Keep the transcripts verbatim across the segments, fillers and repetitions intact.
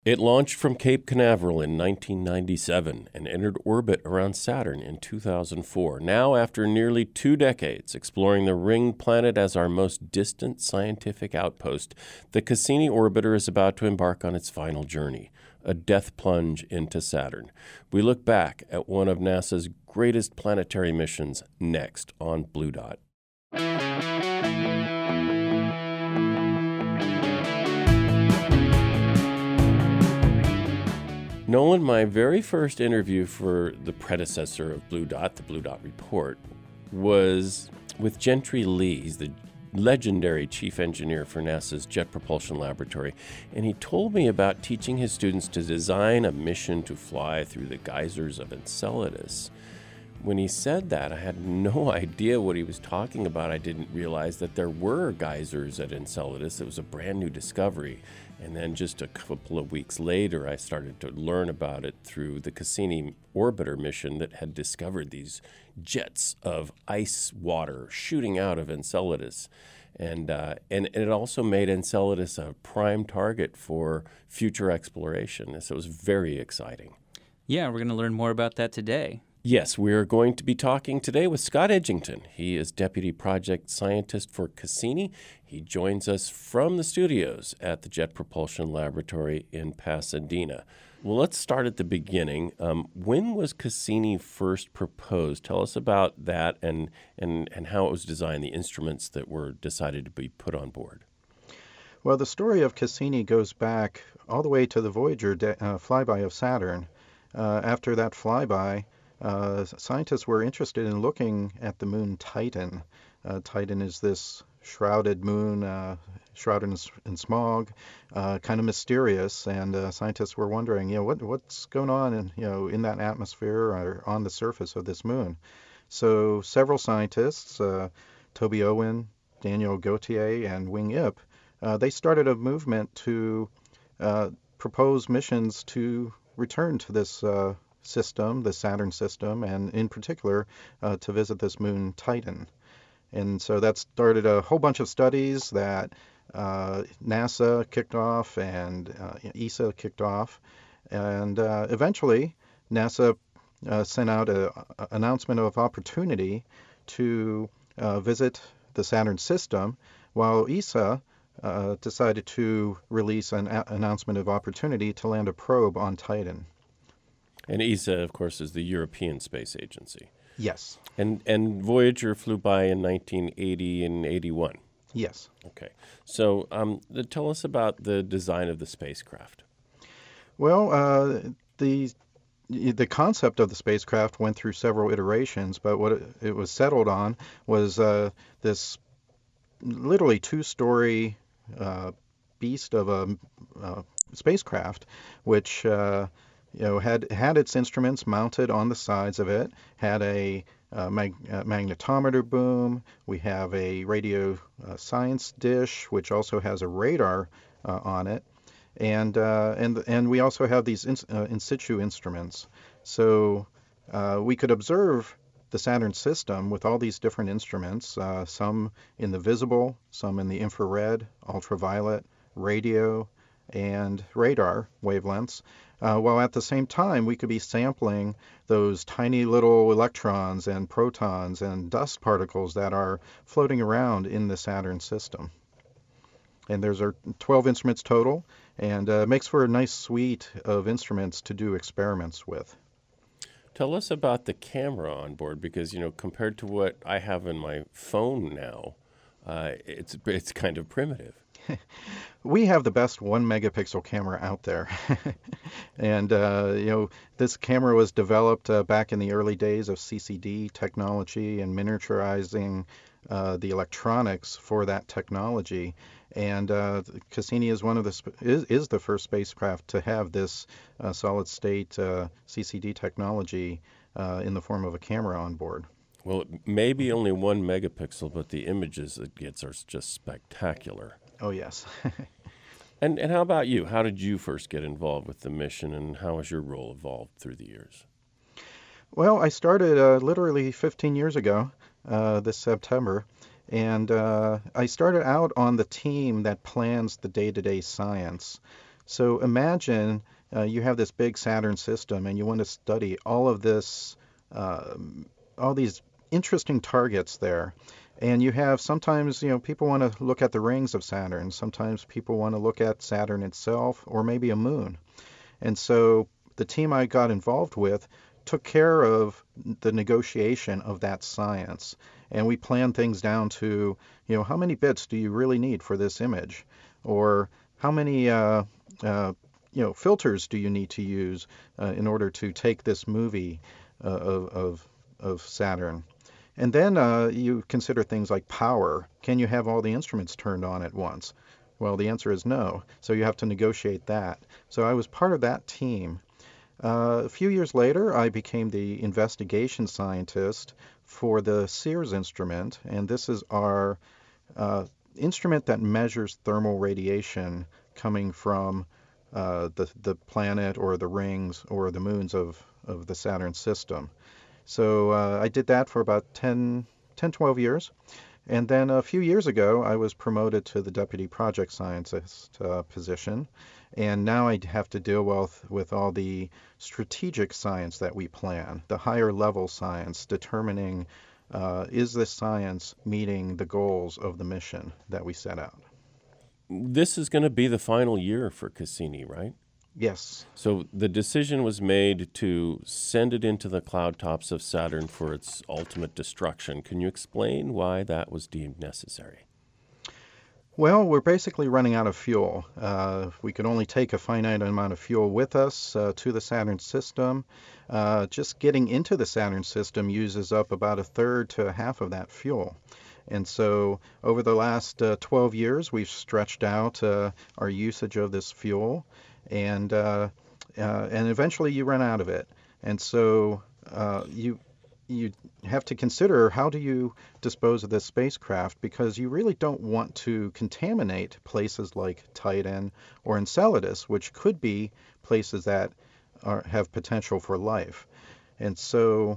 It launched from Cape Canaveral in nineteen ninety-seven and entered orbit around Saturn in two thousand four. Now, after nearly two decades exploring the ringed planet as our most distant scientific outpost, the Cassini orbiter is about to embark on its final journey, a death plunge into Saturn. We look back at one of NASA's greatest planetary missions next on Blue Dot. Nolan, my very first interview for the predecessor of Blue Dot, the Blue Dot Report, was with Gentry Lee. He's the legendary chief engineer for NASA's Jet Propulsion Laboratory, and he told me about teaching his students to design a mission to fly through the geysers of Enceladus. When he said that, I had no idea what he was talking about. I didn't realize that there were geysers at Enceladus. It was a brand new discovery. And then just a couple of weeks later, I started to learn about it through the Cassini orbiter mission that had discovered these jets of ice water shooting out of Enceladus. And, uh, and, and it also made Enceladus a prime target for future exploration. So it was very exciting. Yeah, we're going to learn more about that today. Yes, we are going to be talking today with Scott Edgington. He is Deputy Project Scientist for Cassini. He joins us from the studios at the Jet Propulsion Laboratory in Pasadena. Well, let's start at the beginning. Um, when was Cassini first proposed? Tell us about that and, and, and how it was designed, the instruments that were decided to be put on board. Well, the story of Cassini goes back all the way to the Voyager de- uh, flyby of Saturn. Uh, after that flyby, Uh, scientists were interested in looking at the moon Titan. Uh, Titan is this shrouded moon, uh, shrouded in, in smog, uh, kind of mysterious, and uh, scientists were wondering, you know, what what's going on in you know in that atmosphere or on the surface of this moon. So several scientists, uh, Toby Owen, Daniel Gautier, and Wing Ip, uh, they started a movement to uh, propose missions to return to this Uh, system, the Saturn system, and in particular uh, to visit this moon Titan. And so that started a whole bunch of studies that uh, NASA kicked off and uh, E S A kicked off. And uh, eventually NASA uh, sent out an announcement of opportunity to uh, visit the Saturn system, while E S A uh, decided to release an a- announcement of opportunity to land a probe on Titan. And E S A, of course, is the European Space Agency. Yes. And and Voyager flew by in nineteen eighty and eighty-one. Yes. Okay. So um, the, tell us about the design of the spacecraft. Well, uh, the the concept of the spacecraft went through several iterations, but what it, it was settled on was uh, this literally two-story uh, beast of a uh, spacecraft, which uh, you know, had had its instruments mounted on the sides of it, had a uh, mag- uh, magnetometer boom. We have a radio uh, science dish, which also has a radar uh, on it, and uh, and and we also have these in, uh, in situ instruments. So uh, we could observe the Saturn system with all these different instruments, uh, some in the visible, some in the infrared, ultraviolet, radio, and radar wavelengths. Uh, while at the same time, we could be sampling those tiny little electrons and protons and dust particles that are floating around in the Saturn system. And there's our twelve instruments total, and uh, makes for a nice suite of instruments to do experiments with. Tell us about the camera on board, because, you know, compared to what I have in my phone now, uh, it's it's kind of primitive. We have the best one megapixel camera out there. And, uh, you know, this camera was developed uh, back in the early days of C C D technology and miniaturizing uh, the electronics for that technology. And uh, Cassini is one of the sp- is, is the first spacecraft to have this uh, solid state uh, C C D technology uh, in the form of a camera on board. Well, it may be only one megapixel, but the images it gets are just spectacular. Oh, yes. And and how about you? How did you first get involved with the mission, and how has your role evolved through the years? Well, I started uh, literally fifteen years ago, uh, this September, and uh, I started out on the team that plans the day-to-day science. So imagine uh, you have this big Saturn system and you want to study all of this, uh, all these interesting targets there. And you have sometimes, you know, people want to look at the rings of Saturn. Sometimes people want to look at Saturn itself or maybe a moon. And so the team I got involved with took care of the negotiation of that science. And we planned things down to, you know, how many bits do you really need for this image? Or how many, uh, uh, you know, filters do you need to use uh, in order to take this movie uh, of, of, of Saturn? And then uh, you consider things like power. Can you have all the instruments turned on at once? Well, the answer is no. So you have to negotiate that. So I was part of that team. Uh, a few years later, I became the investigation scientist for the SEERS instrument, and this is our uh, instrument that measures thermal radiation coming from uh, the, the planet or the rings or the moons of, of the Saturn system. So uh, I did that for about ten, ten, twelve years. And then a few years ago, I was promoted to the deputy project scientist uh, position. And now I have to deal with, with all the strategic science that we plan, the higher level science, determining uh, is this science meeting the goals of the mission that we set out. This is going to be the final year for Cassini, right? Yes. So the decision was made to send it into the cloud tops of Saturn for its ultimate destruction. Can you explain why that was deemed necessary? Well, we're basically running out of fuel. Uh, we could only take a finite amount of fuel with us uh, to the Saturn system. Uh, just getting into the Saturn system uses up about a third to a half of that fuel. And so over the last uh, twelve years, we've stretched out uh, our usage of this fuel. And uh, uh, and eventually you run out of it. And so uh, you you have to consider, how do you dispose of this spacecraft, because you really don't want to contaminate places like Titan or Enceladus, which could be places that are, have potential for life. And so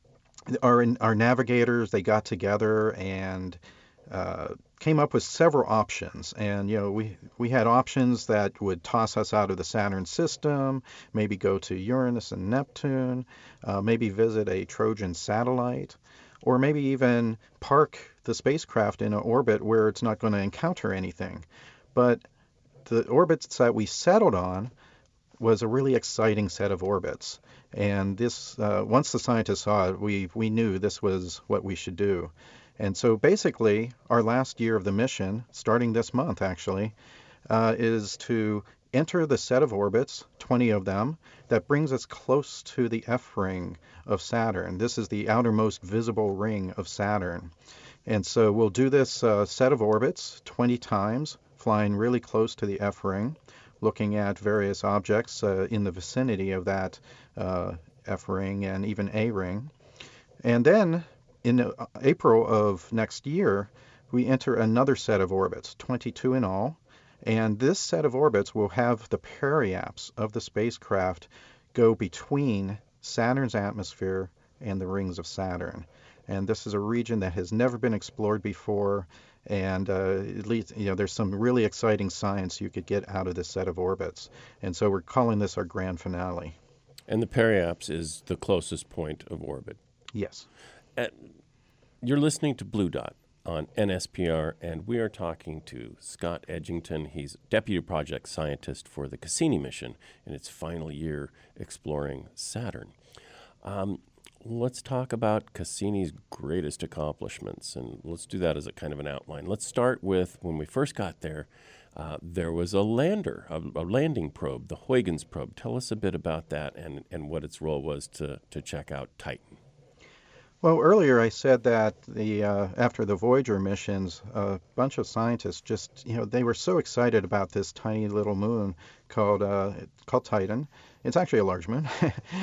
our our navigators, they got together and uh, came up with several options. And, you know, we, we had options that would toss us out of the Saturn system, maybe go to Uranus and Neptune, uh, maybe visit a Trojan satellite, or maybe even park the spacecraft in an orbit where it's not going to encounter anything. But the orbits that we settled on was a really exciting set of orbits. And this, uh, once the scientists saw it, we, we knew this was what we should do. And so basically, our last year of the mission, starting this month actually, uh, is to enter the set of orbits, twenty of them, that brings us close to the F ring of Saturn. This is the outermost visible ring of Saturn. And so we'll do this uh, set of orbits twenty times, flying really close to the F ring, looking at various objects uh, in the vicinity of that uh, F ring and even A ring. And then in April of next year, we enter another set of orbits, twenty-two in all, and this set of orbits will have the periaps of the spacecraft go between Saturn's atmosphere and the rings of Saturn. And this is a region that has never been explored before, and uh, at least, you know, there's some really exciting science you could get out of this set of orbits. And so we're calling this our grand finale. And the periaps is the closest point of orbit. Yes. Uh, you're listening to Blue Dot on N S P R, and we are talking to Scott Edgington. He's Deputy Project Scientist for the Cassini mission in its final year exploring Saturn. Um, let's talk about Cassini's greatest accomplishments, and let's do that as a kind of an outline. Let's start with when we first got there. Uh, there was a lander, a, a landing probe, the Huygens probe. Tell us a bit about that and, and what its role was to, to check out Titan. Well, earlier I said that the uh, after the Voyager missions, a bunch of scientists just, you know, they were so excited about this tiny little moon called uh, called Titan. It's actually a large moon,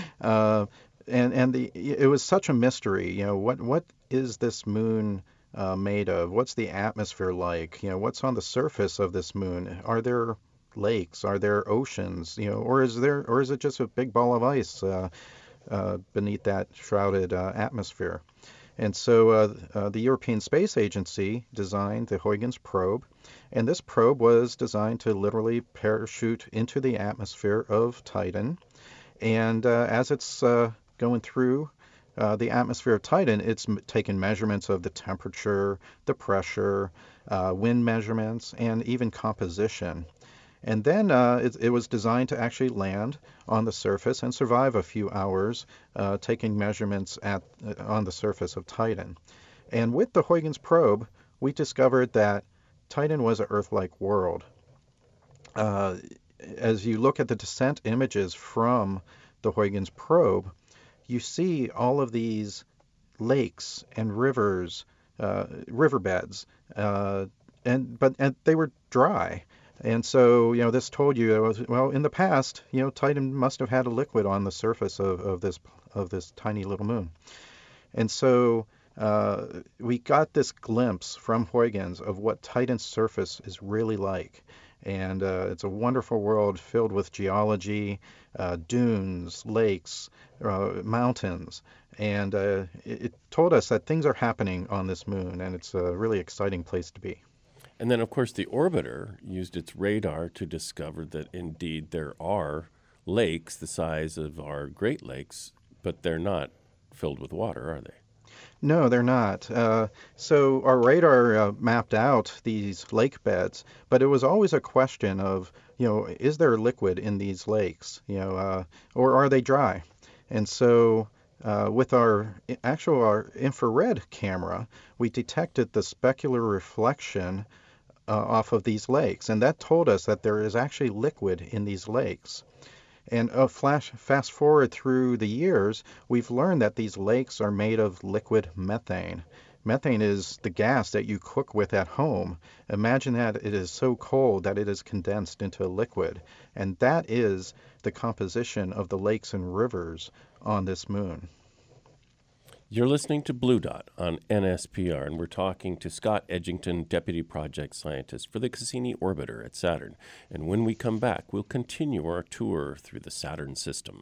uh, and and the it was such a mystery. You know, what what is this moon uh, made of? What's the atmosphere like? You know, what's on the surface of this moon? Are there lakes? Are there oceans? You know, or is there or is it just a big ball of ice Uh, Uh, beneath that shrouded uh, atmosphere? And so uh, uh, the European Space Agency designed the Huygens probe, and this probe was designed to literally parachute into the atmosphere of Titan. And uh, as it's uh, going through uh, the atmosphere of Titan, it's m- taken measurements of the temperature, the pressure, uh, wind measurements, and even composition. And then uh, it, it was designed to actually land on the surface and survive a few hours, uh, taking measurements at uh, on the surface of Titan. And with the Huygens probe, we discovered that Titan was an Earth-like world. Uh, as you look at the descent images from the Huygens probe, you see all of these lakes and rivers, uh, riverbeds, uh, and but and they were dry. And so, you know, this told you, well, in the past, you know, Titan must have had a liquid on the surface of, of this of this tiny little moon. And so uh, we got this glimpse from Huygens of what Titan's surface is really like. And uh, it's a wonderful world filled with geology, uh, dunes, lakes, uh, mountains. And uh, it, it told us that things are happening on this moon, and it's a really exciting place to be. And then, of course, the orbiter used its radar to discover that indeed there are lakes the size of our Great Lakes, but they're not filled with water, are they? No, they're not. Uh, so our radar uh, mapped out these lake beds, but it was always a question of, you know, is there liquid in these lakes, you know, uh, or are they dry? And so uh, with our actual our infrared camera, we detected the specular reflection Uh, off of these lakes, and that told us that there is actually liquid in these lakes. And uh, flash, fast forward through the years, we've learned that these lakes are made of liquid methane. Methane is the gas that you cook with at home. Imagine that it is so cold that it is condensed into a liquid, and that is the composition of the lakes and rivers on this moon. You're listening to Blue Dot on N S P R, and we're talking to Scott Edgington, Deputy Project Scientist for the Cassini Orbiter at Saturn. And when we come back, we'll continue our tour through the Saturn system.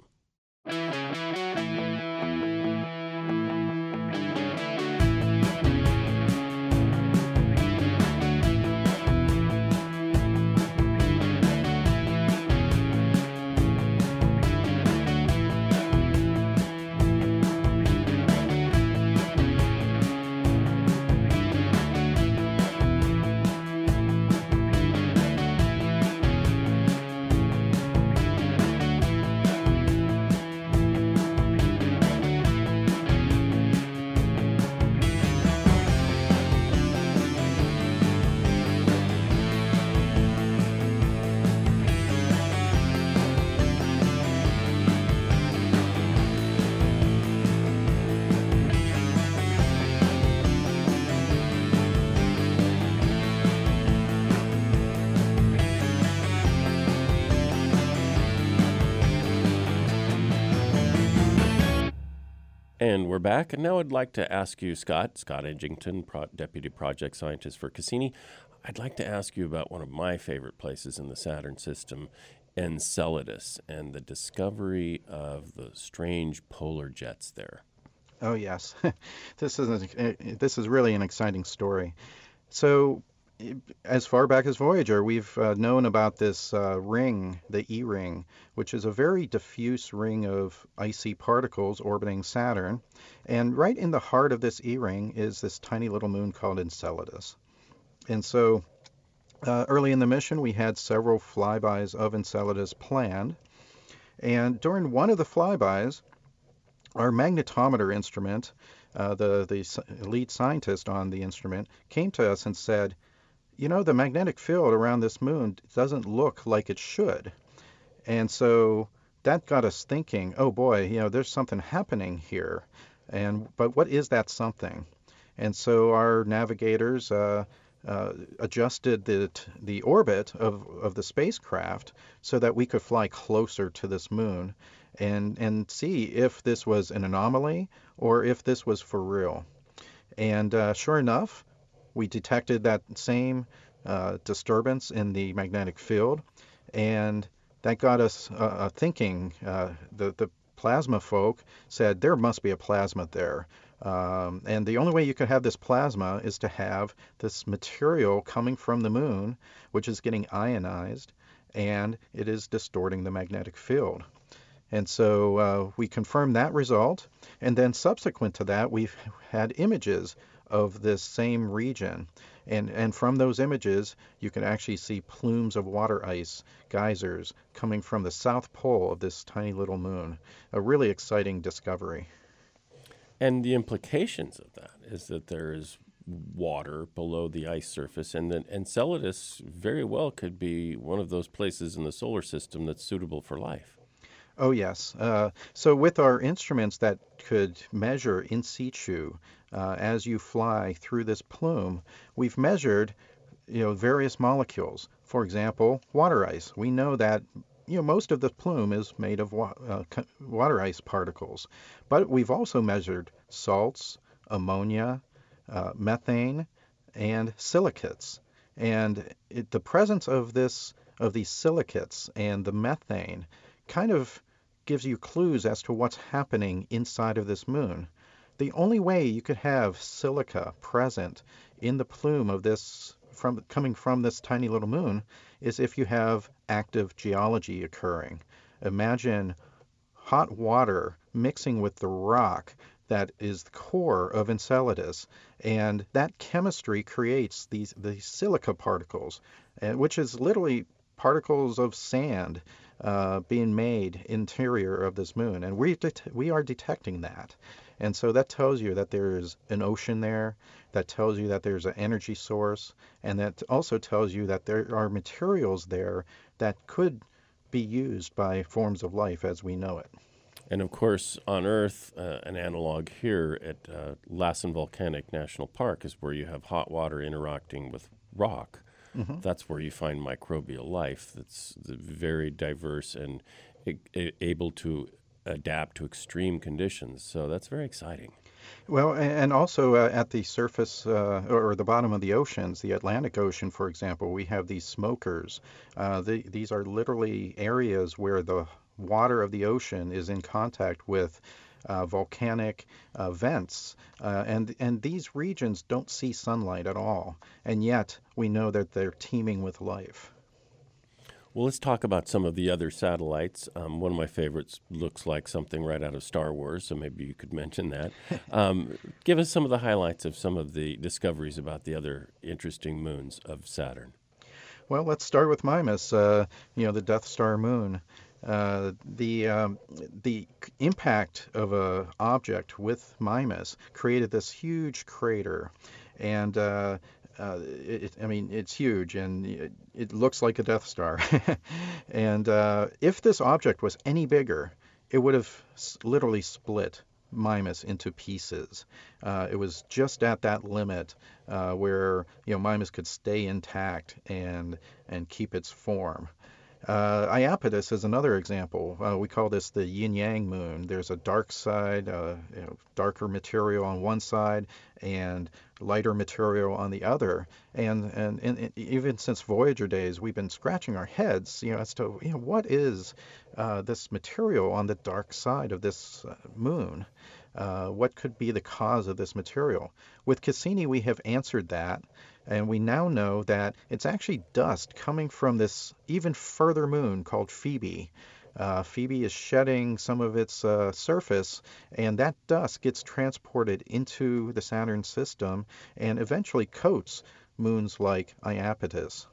And we're back, and now I'd like to ask you, Scott, Scott Edgington, Pro- Deputy Project Scientist for Cassini, I'd like to ask you about one of my favorite places in the Saturn system, Enceladus, and the discovery of the strange polar jets there. Oh, yes. This is a, this is really an exciting story. So as far back as Voyager, we've uh, known about this uh, ring, the E-ring, which is a very diffuse ring of icy particles orbiting Saturn. And right in the heart of this E-ring is this tiny little moon called Enceladus. And so uh, early in the mission, we had several flybys of Enceladus planned. And during one of the flybys, our magnetometer instrument, uh, the, the lead scientist on the instrument, came to us and said, you know, the magnetic field around this moon doesn't look like it should. And so that got us thinking, oh boy, you know, there's something happening here. And but what is that something? And so our navigators uh, uh, adjusted the the orbit of, of the spacecraft so that we could fly closer to this moon and and see if this was an anomaly or if this was for real. And uh, sure enough, we detected that same uh, disturbance in the magnetic field, and that got us uh, uh, thinking. Uh, the, the plasma folk said there must be a plasma there. Um, and the only way you could have this plasma is to have this material coming from the moon, which is getting ionized, and it is distorting the magnetic field. And so uh, we confirmed that result, and then subsequent to that, we've had images of this same region. And, and from those images, you can actually see plumes of water ice, geysers, coming from the south pole of this tiny little moon. A really exciting discovery. And the implications of that is that there is water below the ice surface, and then Enceladus very well could be one of those places in the solar system that's suitable for life. Oh, yes. Uh, so with our instruments that could measure in situ uh, as you fly through this plume, we've measured, you know, various molecules. For example, water ice. We know that, you know, most of the plume is made of wa- uh, water ice particles, but we've also measured salts, ammonia, uh, methane, and silicates. And it, the presence of this of these silicates and the methane kind of gives you clues as to what's happening inside of this moon. The only way you could have silica present in the plume of this from coming from this tiny little moon is if you have active geology occurring. Imagine hot water mixing with the rock that is the core of Enceladus, and that chemistry creates these these silica particles, uh, which is literally particles of sand uh, being made interior of this moon, and we det- we are detecting that. And so that tells you that there's an ocean there, that tells you that there's an energy source, and that also tells you that there are materials there that could be used by forms of life as we know it. And of course, on Earth, uh, an analog here at uh, Lassen Volcanic National Park is where you have hot water interacting with rock. Mm-hmm. That's where you find microbial life that's very diverse and a- able to adapt to extreme conditions. So that's very exciting. Well, and also uh, at the surface uh, or the bottom of the oceans, the Atlantic Ocean, for example, we have these smokers. Uh, the, these are literally areas where the water of the ocean is in contact with uh, volcanic uh, vents, uh, and and these regions don't see sunlight at all, and yet we know that they're teeming with life. Well, let's talk about some of the other satellites. Um, one of my favorites looks like something right out of Star Wars, so maybe you could mention that. Um, give us some of the highlights of some of the discoveries about the other interesting moons of Saturn. Well, let's start with Mimas, uh, you know, the Death Star moon. Uh, the um, the impact of a object with Mimas created this huge crater, and uh, uh, it, I mean it's huge, and it, it looks like a Death Star. And uh, if this object was any bigger, it would have literally split Mimas into pieces. Uh, it was just at that limit uh, where you know Mimas could stay intact and and keep its form. Uh, Iapetus is another example. Uh, we call this the yin-yang moon. There's a dark side, uh, you know, darker material on one side, and lighter material on the other. And, and and even since Voyager days, we've been scratching our heads, you know, as to you know what is uh, this material on the dark side of this uh, moon. Uh, what could be the cause of this material? With Cassini, we have answered that. And we now know that it's actually dust coming from this even further moon called Phoebe. Uh, Phoebe is shedding some of its uh, surface, and that dust gets transported into the Saturn system and eventually coats moons like Iapetus.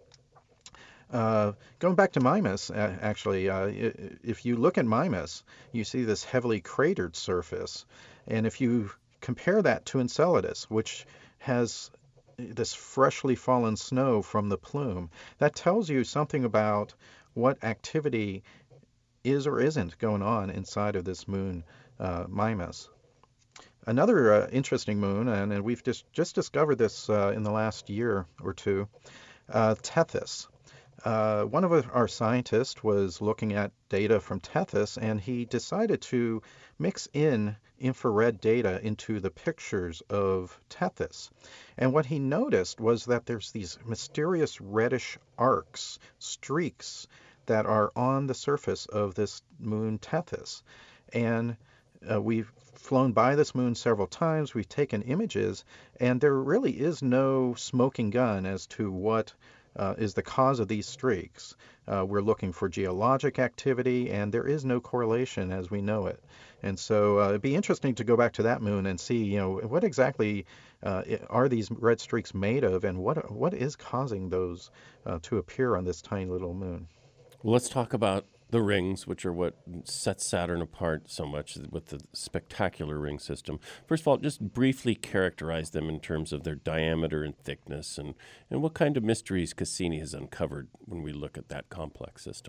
Uh, going back to Mimas, uh, actually, uh, if you look at Mimas, you see this heavily cratered surface. And if you compare that to Enceladus, which has this freshly fallen snow from the plume, that tells you something about what activity is or isn't going on inside of this moon, uh, Mimas. Another uh, interesting moon, and, and we've just, just discovered this uh, in the last year or two, uh, Tethys. Uh, one of our scientists was looking at data from Tethys, and he decided to mix in infrared data into the pictures of Tethys. And what he noticed was that there's these mysterious reddish arcs, streaks, that are on the surface of this moon Tethys. And uh, we've flown by this moon several times, we've taken images, and there really is no smoking gun as to what uh, is the cause of these streaks. Uh, we're looking for geologic activity, and there is no correlation as we know it. And so uh, it'd be interesting to go back to that moon and see, you know, what exactly uh, are these red streaks made of, and what what is causing those uh, to appear on this tiny little moon. Well, let's talk about the rings, which are what sets Saturn apart so much with the spectacular ring system. First of all, just briefly characterize them in terms of their diameter and thickness, and, and what kind of mysteries Cassini has uncovered when we look at that complex system.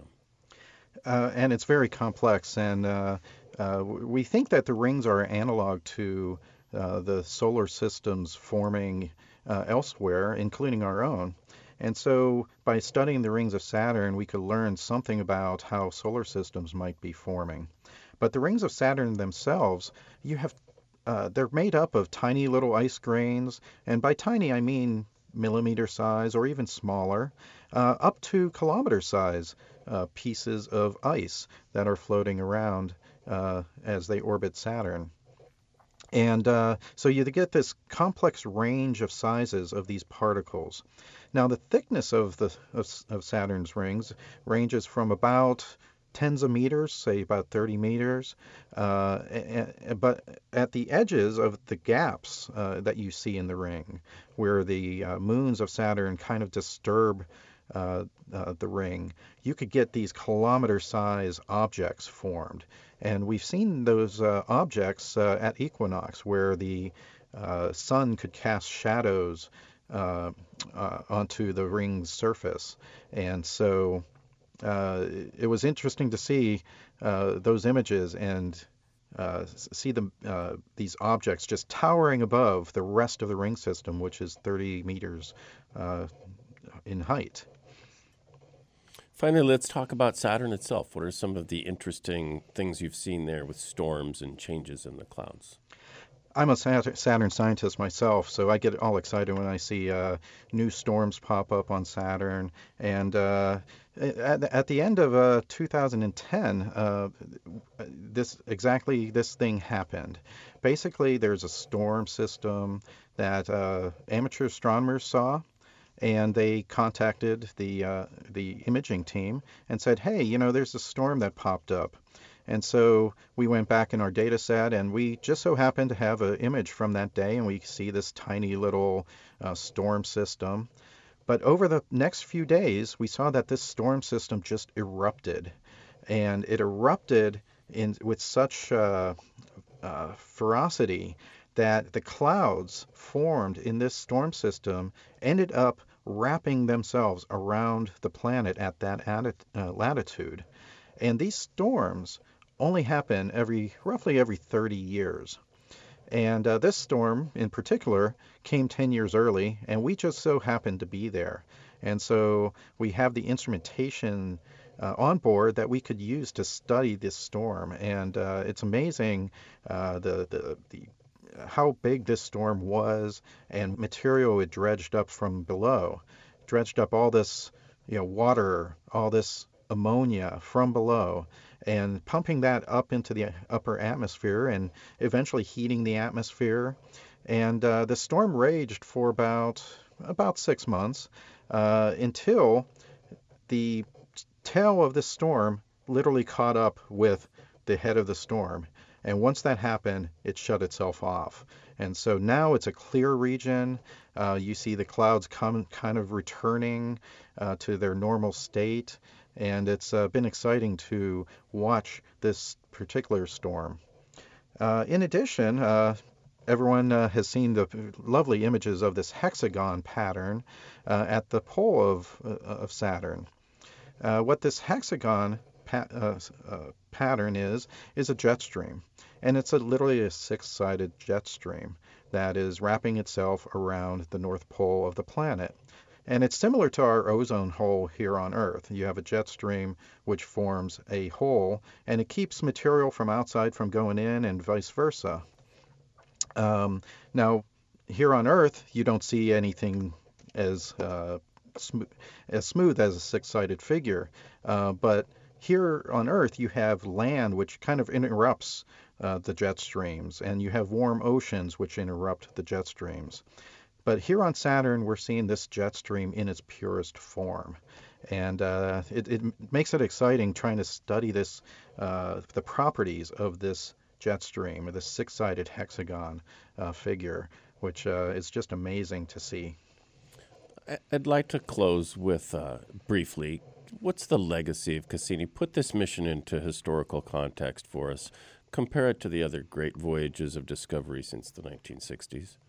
Uh, and it's very complex, and uh, uh, we think that the rings are analog to uh, the solar systems forming uh, elsewhere, including our own. And so by studying the rings of Saturn, we could learn something about how solar systems might be forming. But the rings of Saturn themselves, you have, uh, they're made up of tiny little ice grains, and by tiny I mean millimeter size or even smaller, uh, up to kilometer size uh, pieces of ice that are floating around uh, as they orbit Saturn. And uh, so you get this complex range of sizes of these particles. Now, the thickness of the of, of Saturn's rings ranges from about tens of meters, say about thirty meters, uh, but at the edges of the gaps uh, that you see in the ring, where the uh, moons of Saturn kind of disturb uh, uh, the ring, you could get these kilometer-size objects formed. And we've seen those uh, objects uh, at equinox, where the uh, sun could cast shadows uh, uh, onto the ring's surface. And so uh, it was interesting to see uh, those images and uh, see them, uh, these objects just towering above the rest of the ring system, which is thirty meters uh, in height. Finally, let's talk about Saturn itself. What are some of the interesting things you've seen there with storms and changes in the clouds? I'm a Saturn scientist myself, so I get all excited when I see uh, new storms pop up on Saturn. And uh, at, at the end of uh, two thousand ten, uh, this exactly this thing happened. Basically, there's a storm system that uh, amateur astronomers saw. And they contacted the uh, the imaging team and said, hey, you know, there's a storm that popped up. And so we went back in our data set, and we just so happened to have an image from that day, and we see this tiny little uh, storm system. But over the next few days, we saw that this storm system just erupted. And it erupted in with such uh, uh, ferocity that the clouds formed in this storm system ended up wrapping themselves around the planet at that atti- uh, latitude. And these storms only happen every roughly every thirty years. And uh, this storm in particular came ten years early, and we just so happened to be there. And so we have the instrumentation uh, on board that we could use to study this storm. And uh, it's amazing uh, the, the, the how big this storm was, and material it dredged up from below, dredged up all this, you know, water, all this ammonia from below, and pumping that up into the upper atmosphere, and eventually heating the atmosphere. And uh, the storm raged for about about six months uh, until the tail of the storm literally caught up with the head of the storm. And once that happened, it shut itself off. And so now it's a clear region. Uh, you see the clouds come kind of returning uh, to their normal state. And it's uh, been exciting to watch this particular storm. Uh, in addition, uh, everyone uh, has seen the lovely images of this hexagon pattern uh, at the pole of, uh, of Saturn. Uh, what this hexagon pa- uh, uh, pattern is, is a jet stream. And it's a, literally a six-sided jet stream that is wrapping itself around the North Pole of the planet. And it's similar to our ozone hole here on Earth. You have a jet stream which forms a hole, and it keeps material from outside from going in, and vice versa. Um, now, here on Earth, you don't see anything as uh, sm- as smooth as a six-sided figure, uh, but here on Earth, you have land which kind of interrupts uh, the jet streams, and you have warm oceans which interrupt the jet streams. But here on Saturn, we're seeing this jet stream in its purest form. And uh, it, it makes it exciting trying to study this, uh, the properties of this jet stream, or this six-sided hexagon uh, figure, which uh, is just amazing to see. I'd like to close with, uh, briefly, what's the legacy of Cassini? Put this mission into historical context for us. Compare it to the other great voyages of discovery since the nineteen sixties.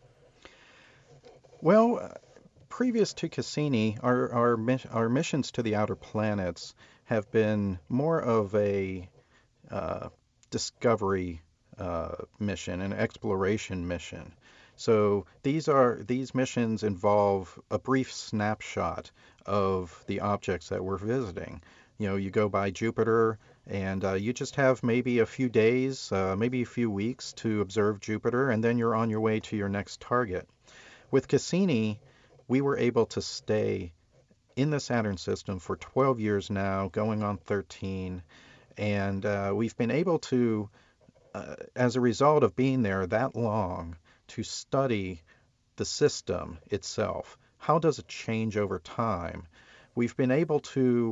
Well, previous to Cassini, our, our, our missions to the outer planets have been more of a uh, discovery uh, mission, an exploration mission. So these are these missions involve a brief snapshot of the objects that we're visiting. You know, you go by Jupiter, and uh, you just have maybe a few days, uh, maybe a few weeks to observe Jupiter, and then you're on your way to your next target. With Cassini, we were able to stay in the Saturn system for twelve years now, going on thirteen, and uh, we've been able to, uh, as a result of being there that long, to study the system itself. How does it change over time? We've been able to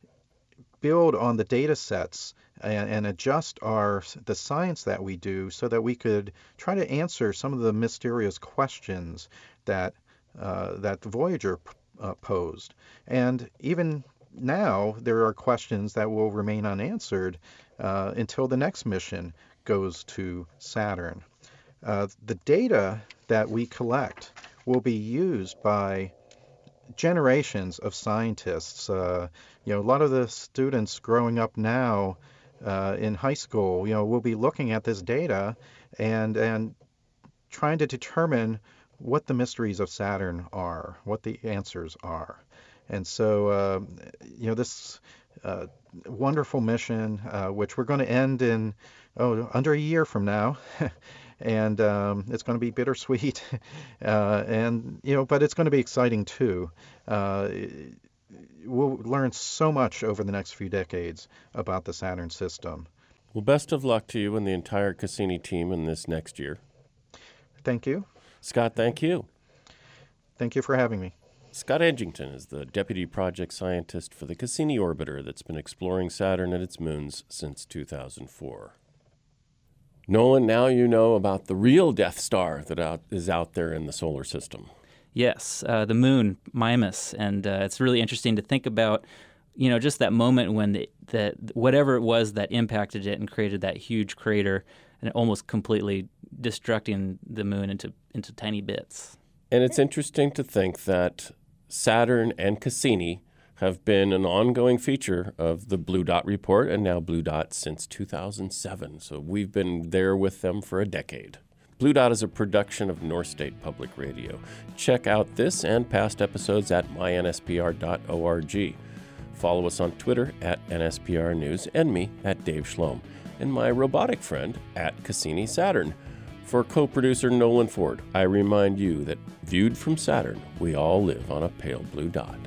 build on the data sets and, and adjust our the science that we do so that we could try to answer some of the mysterious questions that uh, that Voyager uh, posed. And even now, there are questions that will remain unanswered uh, until the next mission goes to Saturn. Uh, the data that we collect will be used by generations of scientists. Uh, you know, a lot of the students growing up now uh, in high school, you know, will be looking at this data and and trying to determine what the mysteries of Saturn are, what the answers are. And so, uh, you know, this uh, wonderful mission, uh, which we're going to end in oh under a year from now. And um, it's going to be bittersweet, uh, and you know, but it's going to be exciting too. Uh, we'll learn so much over the next few decades about the Saturn system. Well, best of luck to you and the entire Cassini team in this next year. Thank you. Scott, thank you. Thank you for having me. Scott Edgington is the Deputy Project Scientist for the Cassini orbiter that's been exploring Saturn and its moons since two thousand four. Nolan, now you know about the real Death Star that out, is out there in the solar system. Yes, uh, the moon, Mimas, and uh, it's really interesting to think about, you know, just that moment when the, that whatever it was that impacted it and created that huge crater and almost completely destructing the moon into into tiny bits. And it's interesting to think that Saturn and Cassini have been an ongoing feature of the Blue Dot Report and now Blue Dot since two thousand seven. So we've been there with them for a decade. Blue Dot is a production of North State Public Radio. Check out this and past episodes at my n s p r dot org. Follow us on Twitter at N S P R News and me at Dave Schlom, and my robotic friend at Cassini Saturn. For co-producer Nolan Ford, I remind you that viewed from Saturn, we all live on a pale blue dot.